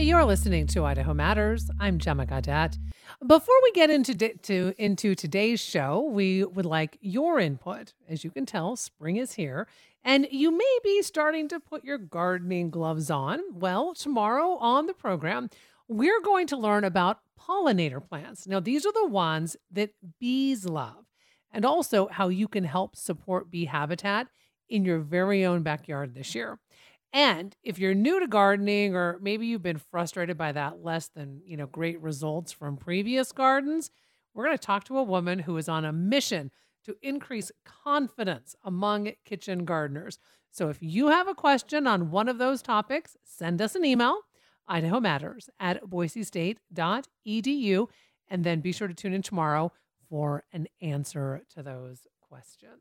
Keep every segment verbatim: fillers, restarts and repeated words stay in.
You're listening to Idaho Matters. I'm Gemma Gaudette. Before we get into di- to into today's show, we would like your input. As you can tell, spring is here, and you may be starting to put your gardening gloves on. Well, tomorrow on the program, we're going to learn about pollinator plants. Now, these are the ones that bees love, and also how you can help support bee habitat in your very own backyard this year. And if you're new to gardening, or maybe you've been frustrated by that less than, you know, great results from previous gardens, we're going to talk to a woman who is on a mission to increase confidence among kitchen gardeners. So if you have a question on one of those topics, send us an email, Idaho Matters at boise state dot e d u, and then be sure to tune in tomorrow for an answer to those questions.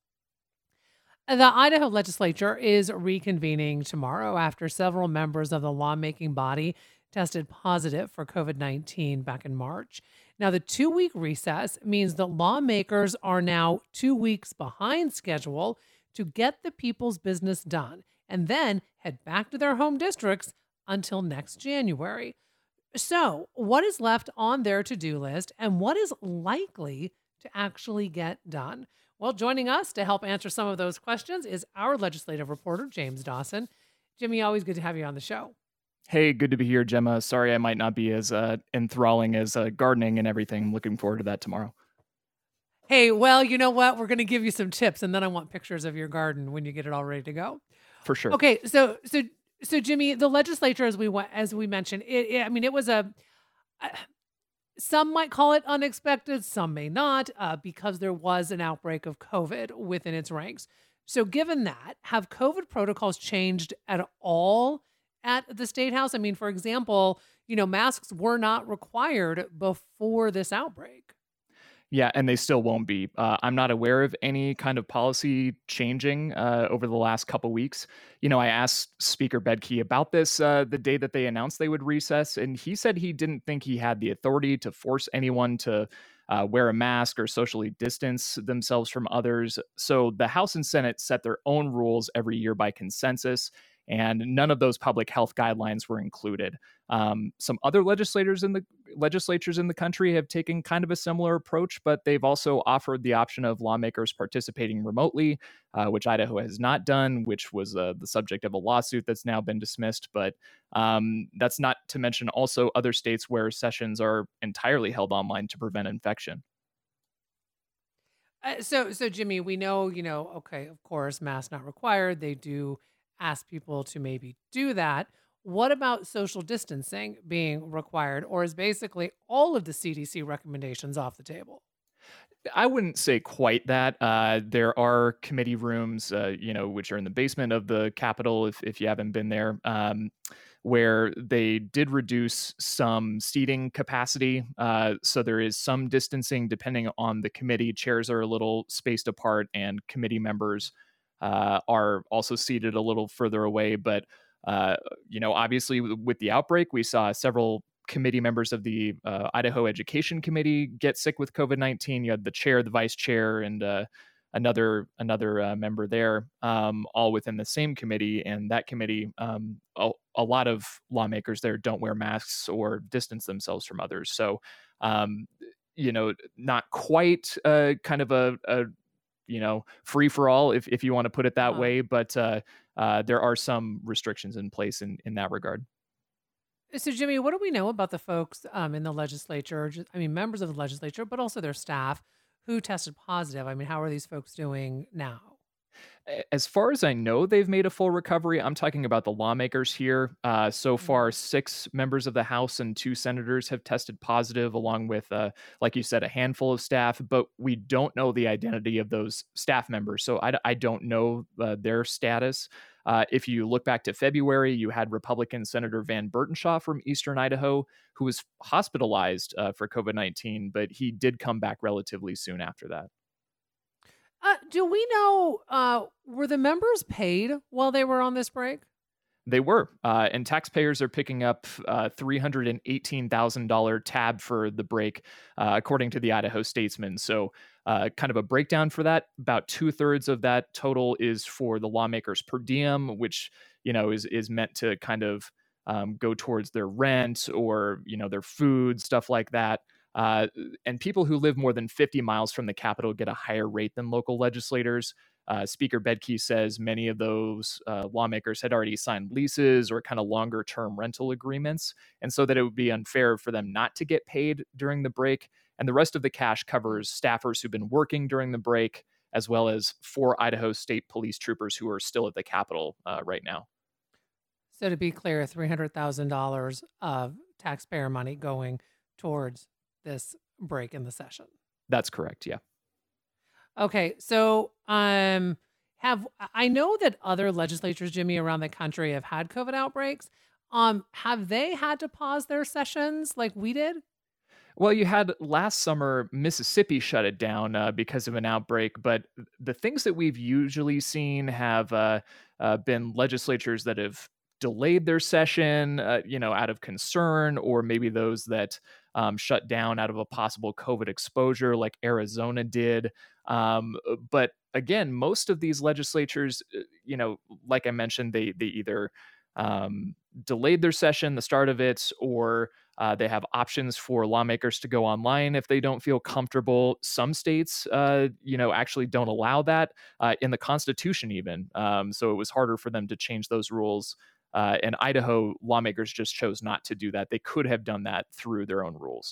The Idaho legislature is reconvening tomorrow after several members of the lawmaking body tested positive for COVID nineteen back in March. Now, the two-week recess means that lawmakers are now two weeks behind schedule to get the people's business done and then head back to their home districts until next January. So, what is left on their to-do list and what is likely to actually get done? Well, joining us to help answer some of those questions is our legislative reporter, James Dawson. Jimmy, always good to have you on the show. Hey, good to be here, Gemma. Sorry I might not be as uh, enthralling as uh, gardening and everything. I'm looking forward to that tomorrow. Hey, well, you know what? We're going to give you some tips, and then I want pictures of your garden when you get it all ready to go. For sure. Okay, so so so Jimmy, the legislature, as we went, as we mentioned, it, it, I mean, it was a. a Some might call it unexpected, some may not, uh, because there was an outbreak of COVID within its ranks. So given that, have COVID protocols changed at all at the State House? I mean, for example, you know, masks were not required before this outbreak. Yeah, and they still won't be. Uh, I'm not aware of any kind of policy changing uh, over the last couple weeks. You know, I asked Speaker Bedke about this uh, the day that they announced they would recess, and he said he didn't think he had the authority to force anyone to uh, wear a mask or socially distance themselves from others. So the House and Senate set their own rules every year by consensus, and none of those public health guidelines were included. Um, some other legislators in the legislatures in the country have taken kind of a similar approach, but they've also offered the option of lawmakers participating remotely, uh, which Idaho has not done, which was uh, the subject of a lawsuit that's now been dismissed. But um, that's not to mention also other states where sessions are entirely held online to prevent infection. Uh, so, so Jimmy, we know, you know, okay, of course, masks not required. They do ask people to maybe do that. What about social distancing being required, or is basically all of the C D C recommendations off the table? I wouldn't say quite that. Uh, there are committee rooms, uh, you know, which are in the basement of the Capitol, if, if you haven't been there, um, where they did reduce some seating capacity. Uh, so there is some distancing depending on the committee. Chairs are a little spaced apart, and committee members uh, are also seated a little further away. But uh, you know, obviously, with the outbreak, we saw several committee members of the uh, Idaho Education Committee get sick with COVID nineteen. You had the chair, the vice chair, and uh, another another uh, member there, um, all within the same committee. And that committee, um, a, a lot of lawmakers there don't wear masks or distance themselves from others. So, um, you know, not quite uh, kind of a, a you know, free for all, if if you want to put it that Uh-huh. way. But uh, uh, there are some restrictions in place in in that regard. So, Jimmy, what do we know about the folks um, in the legislature? Just, I mean, members of the legislature, but also their staff who tested positive. I mean, how are these folks doing now? As far as I know, they've made a full recovery. I'm talking about the lawmakers here. Uh, so far, Mhm. six members of the House and two senators have tested positive, along with, uh, like you said, a handful of staff. But we don't know the identity of those staff members. So I, I don't know uh, their status. Uh, if you look back to February, you had Republican Senator Van Bertenshaw from Eastern Idaho, who was hospitalized uh, for COVID nineteen, but he did come back relatively soon after that. Uh, do we know, uh, were the members paid while they were on this break? They were, uh, and taxpayers are picking up uh, three hundred eighteen thousand dollars tab for the break, uh, according to the Idaho Statesman. So, uh, kind of a breakdown for that. About two thirds of that total is for the lawmakers per diem, which you know is is meant to kind of um, go towards their rent or you know their food, stuff like that. Uh, and people who live more than fifty miles from the capital get a higher rate than local legislators. Uh, Speaker Bedke says many of those uh, lawmakers had already signed leases or kind of longer term rental agreements, and so that it would be unfair for them not to get paid during the break. And the rest of the cash covers staffers who've been working during the break, as well as four Idaho State Police troopers who are still at the Capitol uh, right now. So to be clear, three hundred thousand dollars of taxpayer money going towards this break in the session. That's correct. Yeah. Okay, so um, have I know that other legislatures, Jimmy, around the country have had COVID outbreaks. Um, have they had to pause their sessions like we did? Well, you had last summer, Mississippi shut it down uh, because of an outbreak, but the things that we've usually seen have uh, uh, been legislatures that have delayed their session, uh, you know, out of concern, or maybe those that um, shut down out of a possible COVID exposure, like Arizona did. Um, uh, but again, most of these legislatures, uh, you know, like I mentioned, they they either um, delayed their session, the start of it, or uh, they have options for lawmakers to go online if they don't feel comfortable. Some states, uh, you know, actually don't allow that uh, in the Constitution, even. Um, so it was harder for them to change those rules. Uh, and Idaho lawmakers just chose not to do that. They could have done that through their own rules.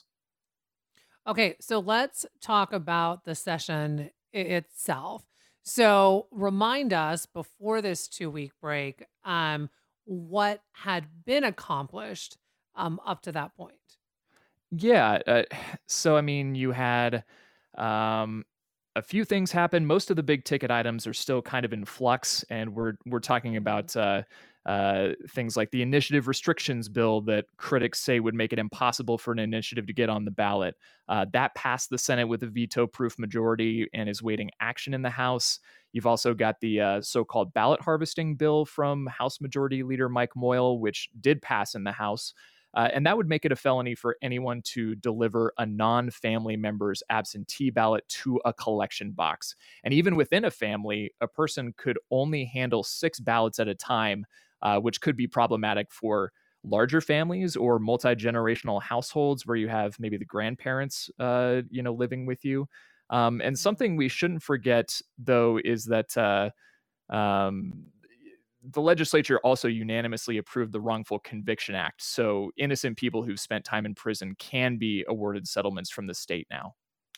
Okay, so let's talk about the session i- itself. So remind us before this two week break, um, what had been accomplished um, up to that point. Yeah. Uh, so, I mean, you had um, a few things happen. Most of the big ticket items are still kind of in flux, and we're we're talking Mhm. about uh, uh, things like the initiative restrictions bill that critics say would make it impossible for an initiative to get on the ballot. Uh, that passed the Senate with a veto-proof majority and is waiting action in the House. You've also got the uh, so-called ballot harvesting bill from House Majority Leader Mike Moyle, which did pass in the House. Uh, and that would make it a felony for anyone to deliver a non family member's absentee ballot to a collection box. And even within a family, a person could only handle six ballots at a time, uh, which could be problematic for larger families or multi-generational households where you have maybe the grandparents uh, you know living with you. Um, and Mhm. something we shouldn't forget though is that uh, um, the legislature also unanimously approved the Wrongful Conviction Act. So innocent people who've spent time in prison can be awarded settlements from the state now.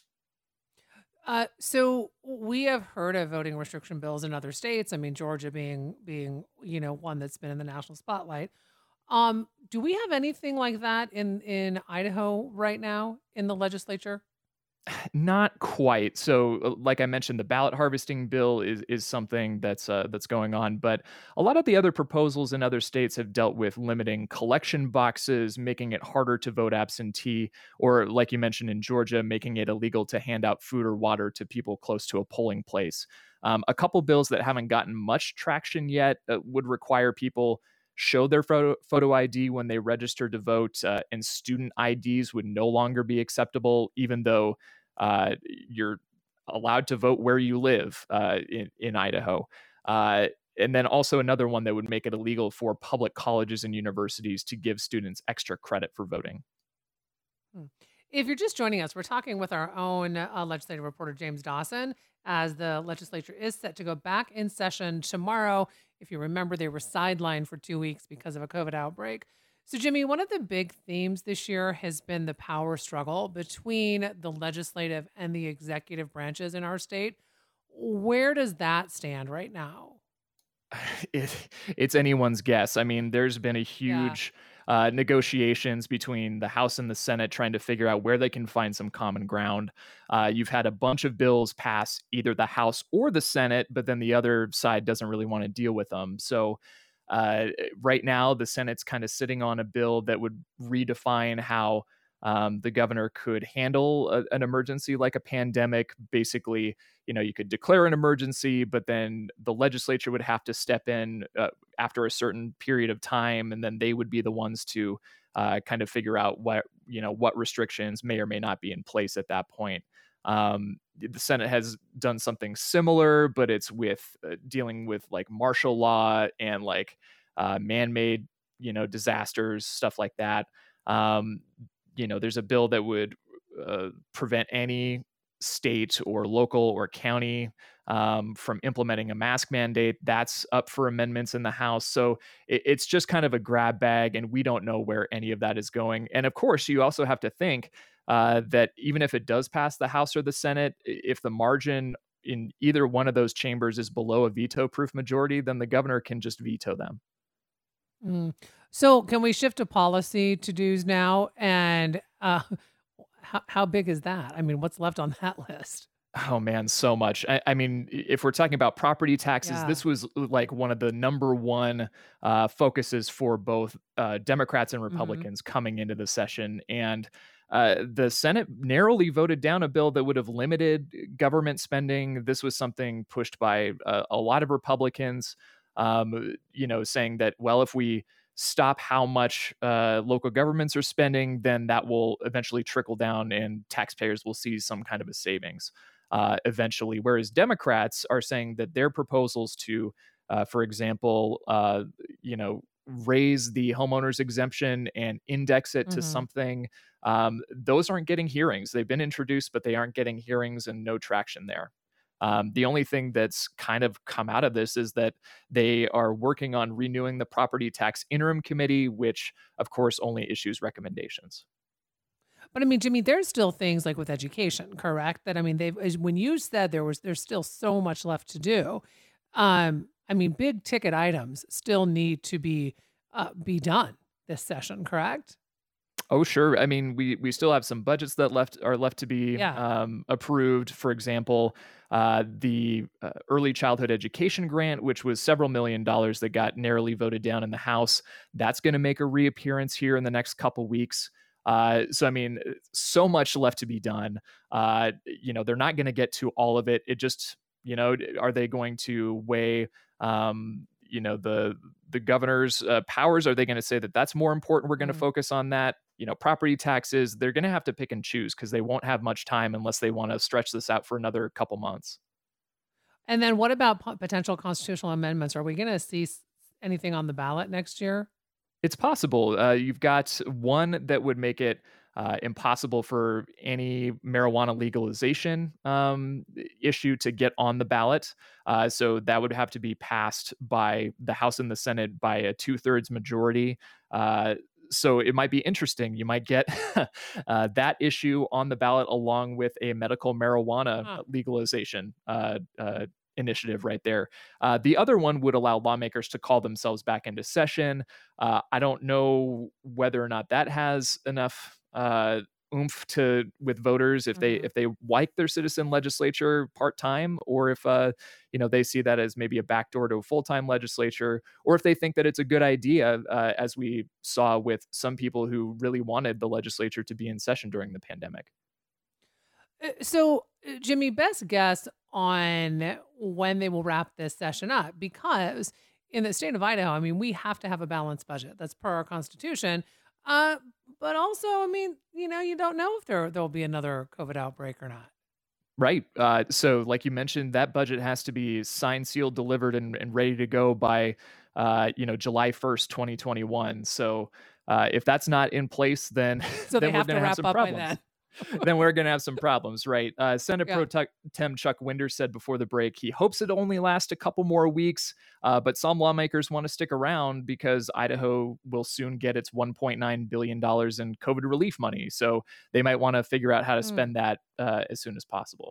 Uh, so we have heard of voting restriction bills in other states. I mean, Georgia being being you know one that's been in the national spotlight. Um, do we have anything like that in in Idaho right now in the legislature? Not quite. So, uh, like I mentioned, the ballot harvesting bill is is something that's uh, that's going on, but a lot of the other proposals in other states have dealt with limiting collection boxes, making it harder to vote absentee, or like you mentioned in Georgia, making it illegal to hand out food or water to people close to a polling place. Um, a couple bills that haven't gotten much traction yet uh, would require people show their photo, photo I D when they register to vote, uh, and student I Ds would no longer be acceptable, even though uh, you're allowed to vote where you live uh, in, in Idaho. Uh, and then also another one that would make it illegal for public colleges and universities to give students extra credit for voting. Hmm. If you're just joining us, we're talking with our own uh, legislative reporter, James Dawson, as the legislature is set to go back in session tomorrow. If you remember, they were sidelined for two weeks because of a COVID outbreak. So, Jimmy, one of the big themes this year has been the power struggle between the legislative and the executive branches in our state. Where does that stand right now? it, it's anyone's guess. I mean, there's been a Yeah. huge uh, negotiations between the House and the Senate trying to figure out where they can find some common ground. Uh, you've had a bunch of bills pass either the House or the Senate, but then the other side doesn't really want to deal with them. So uh, right now, the Senate's kind of sitting on a bill that would redefine how um, the governor could handle a, an emergency like a pandemic. Basically, you know, you could declare an emergency, but then the legislature would have to step in uh, after a certain period of time, and then they would be the ones to uh, kind of figure out what you know what restrictions may or may not be in place at that point. Um, the Senate has done something similar, but it's with uh, dealing with like martial law and like uh, man-made you know, disasters, stuff like that. Um, you know, there's a bill that would uh, prevent any state or local or county um, from implementing a mask mandate. That's up for amendments in the House. So it, it's just kind of a grab bag, and we don't know where any of that is going. And of course, you also have to think uh, that even if it does pass the House or the Senate, if the margin in either one of those chambers is below a veto-proof majority, then the governor can just veto them. Mm. So can we shift to policy to-dos now? And uh, how, how big is that? I mean, what's left on that list? Oh man, so much. I, I mean, if we're talking about property taxes, Yeah. this was like one of the number one uh, focuses for both uh, Democrats and Mhm. Republicans coming into the session. And uh, the Senate narrowly voted down a bill that would have limited government spending. This was something pushed by uh, a lot of Republicans, um, you know, saying that, well, if we stop how much uh, local governments are spending, then that will eventually trickle down and taxpayers will see some kind of a savings uh, eventually. Whereas Democrats are saying that their proposals to, uh, for example, uh, you know, raise the homeowners exemption and index it to Mhm. something, um, those aren't getting hearings. They've been introduced, but they aren't getting hearings and no traction there. Um, the only thing that's kind of come out of this is that they are working on renewing the property tax interim committee, which of course only issues recommendations. But I mean, Jimmy, there's still things like with education, correct? That I mean, they've as- when you said there was there's still so much left to do. Um, I mean, big ticket items still need to be uh, be done this session, correct? Oh, sure. I mean, we we still have some budgets that left are left to be Yeah. um, approved. For example, uh, the uh, early childhood education grant, which was several million dollars that got narrowly voted down in the House, that's going to make a reappearance here in the next couple weeks. Uh, so, I mean, so much left to be done. Uh, you know, they're not going to get to all of it. It just, you know, are they going to weigh, um, you know, the the governor's uh, powers? Are they going to say that that's more important? We're going to Mm. focus on that. You know, property taxes, they're going to have to pick and choose because they won't have much time unless they want to stretch this out for another couple months. And then what about po- potential constitutional amendments? Are we going to see s- anything on the ballot next year? It's possible. Uh, you've got one that would make it uh, impossible for any marijuana legalization um, issue to get on the ballot. Uh, so that would have to be passed by the House and the Senate by a two thirds majority. Uh, so it might be interesting. You might get uh, that issue on the ballot along with a medical marijuana Huh. legalization uh, uh, initiative right there. Uh, the other one would allow lawmakers to call themselves back into session. Uh, I don't know whether or not that has enough uh, oomph to with voters if they Mhm. if they like their citizen legislature part time, or if uh, you know they see that as maybe a backdoor to a full time legislature, or if they think that it's a good idea, uh, as we saw with some people who really wanted the legislature to be in session during the pandemic. Uh, So, uh, Jimmy, best guess on when they will wrap this session up? Because in the state of Idaho, I mean, we have to have a balanced budget. That's per our constitution. Uh, but also, I mean, you know, you don't know if there there'll be another COVID outbreak or not. Right. Uh, so, like you mentioned, that budget has to be signed, sealed, delivered, and, and ready to go by, uh, you know, July first, twenty twenty-one. So, uh, if that's not in place, then So they then we're have to going to have wrap some up by problems. then. Then we're going to have some problems, right? Uh, Senate Yeah. Pro Tuck- Tem Chuck Winder said before the break he hopes it only lasts a couple more weeks, uh, but some lawmakers want to stick around because Idaho will soon get its one point nine billion dollars in COVID relief money. So they might want to figure out how to Mm. spend that uh, as soon as possible.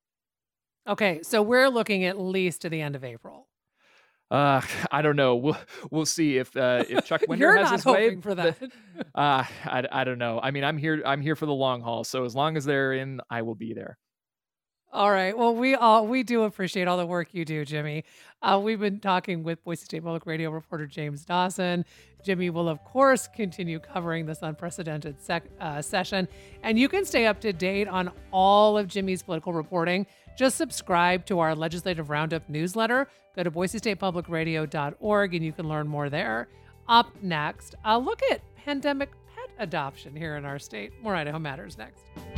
Okay, so we're looking at least to the end of April. Uh, I don't know. We'll we'll see if uh, if Chuck Winder You're has not his way. hoping for the- that. uh, I, I don't know. I mean, I'm here. I'm here for the long haul. So as long as they're in, I will be there. All right. Well, we all we do appreciate all the work you do, Jimmy. Uh, we've been talking with Boise State Public Radio reporter James Dawson. Jimmy will, of course, continue covering this unprecedented sec- uh, session, and you can stay up to date on all of Jimmy's political reporting. Just subscribe to our Legislative Roundup newsletter. Go to boise state public radio dot org, and you can learn more there. Up next, a look at pandemic pet adoption here in our state. More Idaho Matters next.